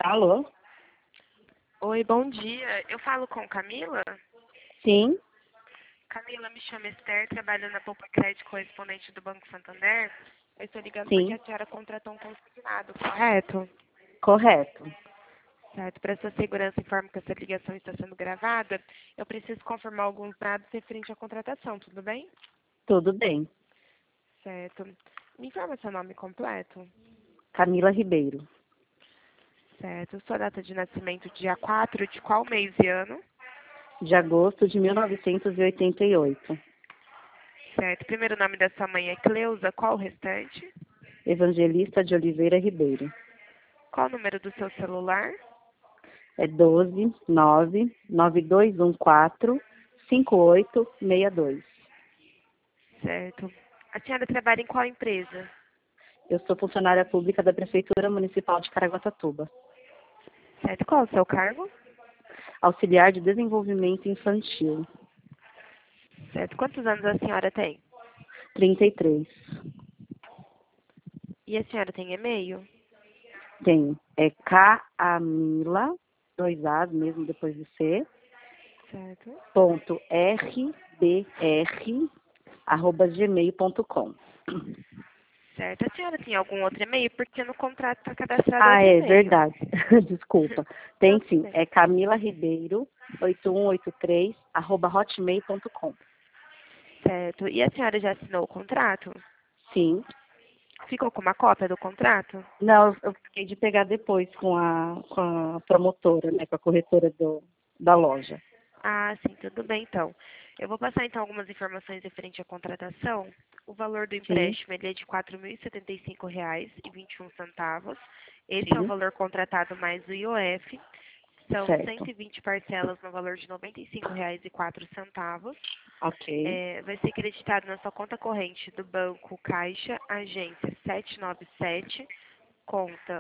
Alô? Oi, bom dia. Eu falo com Camila? Sim, Camila, me chama Esther, trabalho na Poupa Crédito correspondente do Banco Santander. Eu estou ligando porque sim, a senhora contratou um consignado, correto? correto. Certo. Para sua segurança, informo que essa ligação está sendo gravada. Eu preciso confirmar alguns dados referente à contratação, tudo bem? Tudo bem. Certo. Me informa seu nome completo. Camila Ribeiro, Certo. Sua data de nascimento, dia 4 de qual mês e ano? de agosto de 1988. Certo. Primeiro nome da sua mãe é Cleusa, qual o restante? Evangelista de Oliveira Ribeiro. Qual o número do seu celular? É 12 992145862. Certo. A senhora trabalha em qual empresa? Eu sou funcionária pública da Prefeitura Municipal de Caraguatatuba. Certo. Qual o seu cargo? Auxiliar de Desenvolvimento Infantil. Certo. Quantos anos a senhora tem? 33. E a senhora tem e-mail? Tenho. É Camila, dois A's mesmo depois do C, Certo. ponto rbr@gmail.com. Certo. A senhora tem algum outro e-mail? Porque no contrato está cadastrado Ah, outro é e-mail. verdade. Desculpa. Não, Tem tudo sim. bem. É Camila Ribeiro 8183 @hotmail.com. Certo. E a senhora já assinou o contrato? Sim. Ficou com uma cópia do contrato? Não, eu fiquei de pegar depois com a promotora, né, com a corretora da loja. Ah, sim, tudo bem então. Eu vou passar então algumas informações referente à contratação. O valor do Sim, empréstimo ele é de R$ 4.075,21. Esse é o sim, valor contratado mais o IOF. São certo. 120 parcelas no valor de R$ 95,04. Ok, Vai ser creditado na sua conta corrente do Banco Caixa, agência 797, conta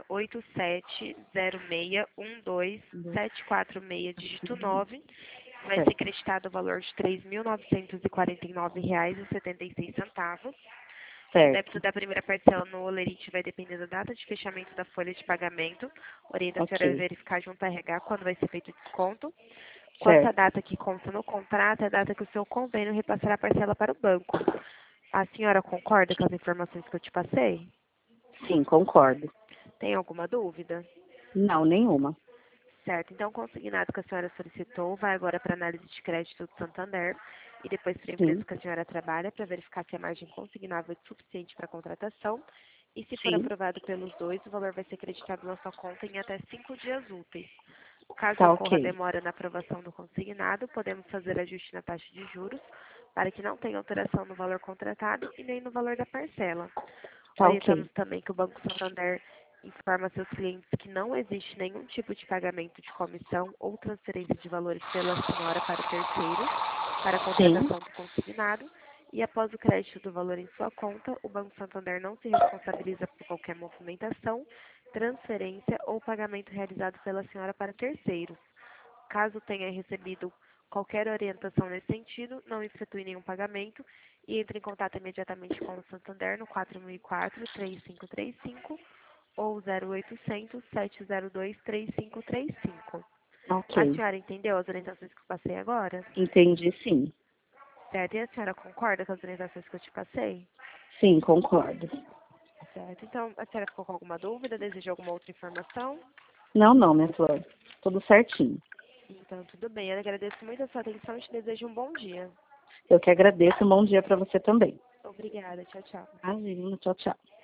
8706127446, dígito 9. Vai ser certo, creditado o valor de R$ 3.949,76. O débito certo. da primeira parcela no Olerite vai depender da data de fechamento da folha de pagamento. Orienta a senhora a Ok, verificar junto à RH quando vai ser feito o desconto. Quanto à certo. data que consta no contrato, é a data que o seu convênio repassará a parcela para o banco. A senhora concorda com as informações que eu te passei? Sim, concordo. Tem alguma dúvida? Não, nenhuma. Certo, então o consignado que a senhora solicitou vai agora para análise de crédito do Santander e depois para a empresa Sim, que a senhora trabalha para verificar se a margem consignável é suficiente para a contratação. E se for sim. aprovado pelos dois, o valor vai ser creditado na sua conta em até 5 dias úteis. Caso Tá ocorra ok. demora na aprovação do consignado, podemos fazer ajuste na taxa de juros para que não tenha alteração no valor contratado e nem no valor da parcela. Tá ok. Orientamos também que o Banco Santander informa seus clientes que não existe nenhum tipo de pagamento de comissão ou transferência de valores pela senhora para terceiros para a Sim, contratação do consignado e após o crédito do valor em sua conta, o Banco Santander não se responsabiliza por qualquer movimentação, transferência ou pagamento realizado pela senhora para terceiros. Caso tenha recebido qualquer orientação nesse sentido, não efetue nenhum pagamento e entre em contato imediatamente com o Santander no 4004-3535 ou 0800-702-3535. A ok. senhora entendeu as orientações que eu passei agora? Entendi, sim. Certo? E a senhora concorda com as orientações que eu te passei? Sim, concordo. Certo. Então, a senhora ficou com alguma dúvida? Deseja alguma outra informação? Não, não, minha flor. Tudo certinho. Então, tudo bem. Eu agradeço muito a sua atenção e te desejo um bom dia. Eu que agradeço. Um bom dia para você também. Obrigada. Tchau, tchau. Imagina, tchau, tchau.